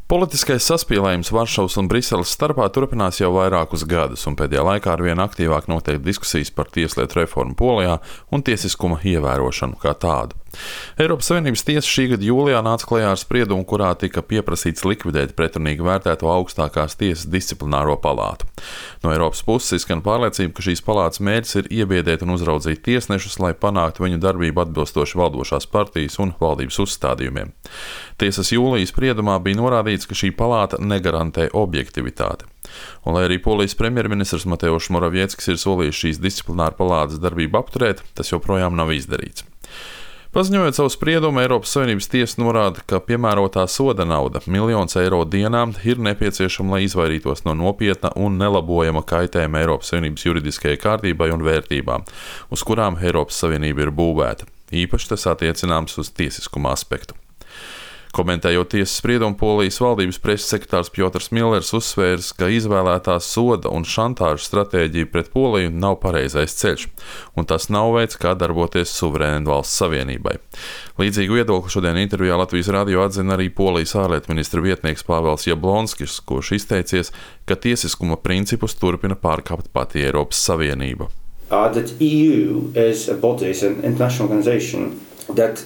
Politiskais saspīlējums Varšavas un Briseles starpā turpinās jau vairākus gadus, un pēdējā laikā arvien aktīvāk notiek diskusijas par tieslietu reformu Polijā un tiesiskuma ievērošanu kā tādu. Eiropas Savienības tiesa šī gada jūlijā nāca klajā ar spriedumu, kurā tika pieprasīts likvidēt pretrunīgi vērtēto augstākās tiesas disciplināro palātu. No Eiropas puses izskan pārliecība, ka šīs palātas mērķis ir iebiedēt un uzraudzīt tiesnešus, lai panāktu viņu darbību atbilstoši valdošās partijas un valdības uzstādījumiem. Tiesas jūlijas spriedumā bija norādīts, ka šī palāta negarantē objektivitāti. Un, lai arī Polijas premjerministrs Mateusz Morawieckis ir solījis šīs disciplināra palātas darbību apturēt, tas joprojām nav izdarīts. Paziņojot savu spriedumu, Eiropas Savienības tiesa norāda, ka piemērotā soda nauda - 1 000 000 eiro dienā ir nepieciešama, lai izvairītos no nopietna un nelabojama kaitējuma Eiropas Savienības juridiskajai kārtībai un vērtībām, uz kurām Eiropas Savienība ir būvēta. Īpaši tas attiecināms uz tiesiskuma aspektu. Komentējot tiesas spriedumu, Polijas valdības preses sekretārs Piotrs Millers uzsvērs, ka izvēlētā soda un šantāžas stratēģija pret Poliju nav pareizais ceļš, un tas nav veids, kā darboties suverēnai valsts savienībai. Līdzīgu viedokli šodien intervijā Latvijas radio atzina arī Polijas ārlietu ministra vietnieks Pāvels Jablonskis, kurš izteicies, ka tiesiskuma principus turpina pārkāpt pati Eiropas Savienība. That EU is a body, is an international organization that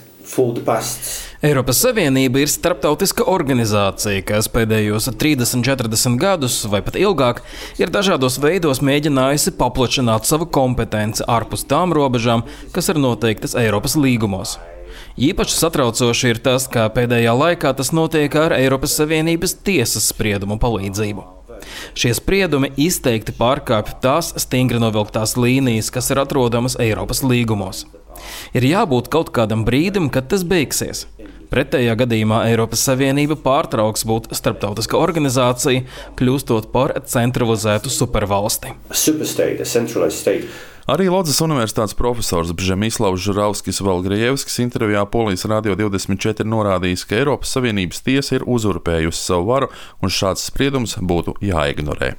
Eiropas Savienība ir starptautiska organizācija, kas pēdējos 30-40 gadus vai pat ilgāk ir dažādos veidos mēģinājusi paplašināt savu kompetenci ārpus tām robežām, kas ir noteiktas Eiropas līgumos. Īpaši satraucoši ir tas, ka pēdējā laikā tas notiek ar Eiropas Savienības tiesas spriedumu palīdzību. Šie spriedumi izteikti pārkāpj tās stingri novilktās līnijas, kas ir atrodamas Eiropas līgumos. Ir jābūt kaut kādam brīdim, kad tas beigsies. Pretējā gadījumā Eiropas Savienība pārtrauks būt starptautiska organizācija, kļūstot par centralizētu supervalsti. Arī Lodzes universitātes profesors Bžemislavs Žuravskis-Valgrejevskis intervijā Polijas Radio 24 norādījis, ka Eiropas Savienības tiesa ir uzurpējusi savu varu un šāds spriedums būtu jāignorē.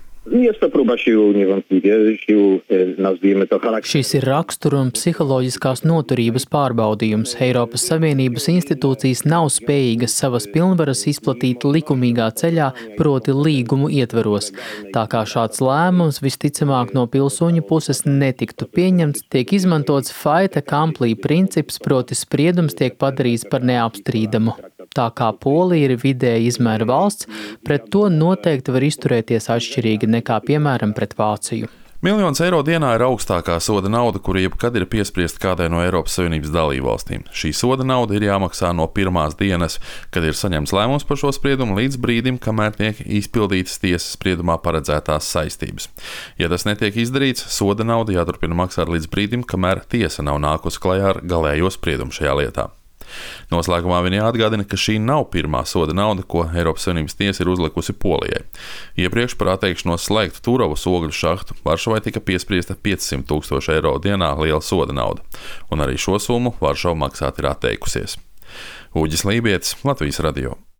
Šis ir rakstura un psiholoģiskās noturības pārbaudījums. Eiropas Savienības institūcijas nav spējīgas savas pilnvaras izplatīt likumīgā ceļā, proti līgumu ietveros. Tā kā šāds lēmums visticamāk no pilsoņu puses netiktu pieņemts, tiek izmantots fait accompli princips, proti spriedums tiek padarīts par neapstrīdamu. Tā kā Polija ir vidēja izmēra valsts, pret to noteikti var izturēties atšķirīgi nekā, piemēram, pret Vāciju. 1 000 000 eiro dienā ir augstākā soda nauda, kura jebkad ir piespriesta kādai no Eiropas Savienības dalībvalstīm. Šī soda nauda ir jāmaksā no pirmās dienas, kad ir saņemts lēmums par šo spriedumu, līdz brīdim, kamēr tiek izpildītas tiesas spriedumā paredzētās saistības. Ja tas netiek izdarīts, soda nauda jāturpina maksāt līdz brīdim, kamēr tiesa nav nākusi klajā ar galējo spriedumu šajā lietā. Noslēgumā viņa atgādina, ka šī nav pirmā soda nauda, ko Eiropas Savienības tiesa ir uzlikusi Polijai. Iepriekš par atteikšanos slēgt Turovas ogļu šahtu Varšavai tika piespriesta 500 000 eiro dienā liela soda nauda, un arī šo summu Varšava maksāt ir atteikusies. Uģis Lībietis, Latvijas radio.